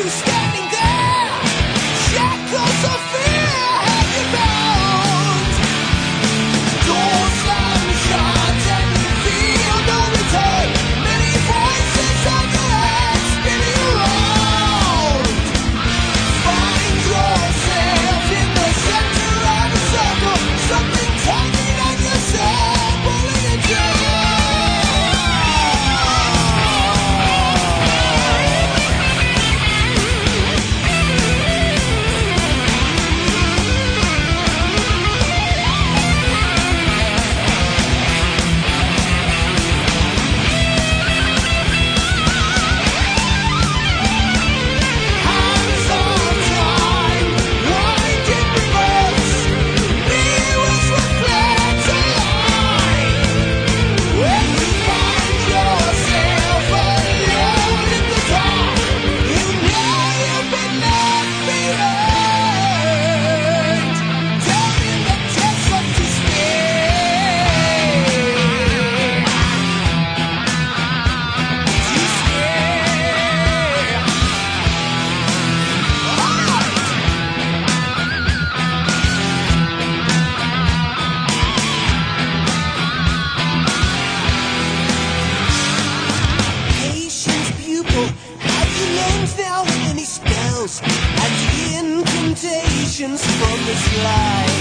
standing there, shackles of fear have you bound. Doors slam shut and you feel no return. Many voices on your head spinning around. Find yourself in the center of a circle, something tugging at yourself, pulling you down. Hands on time, winding reverse, mirrors reflect a line. When you find yourself alone in the dark, you know you've been left behind. Turning the desert to stay. Patience, pupil, have you learned now any spells and incantations from this life?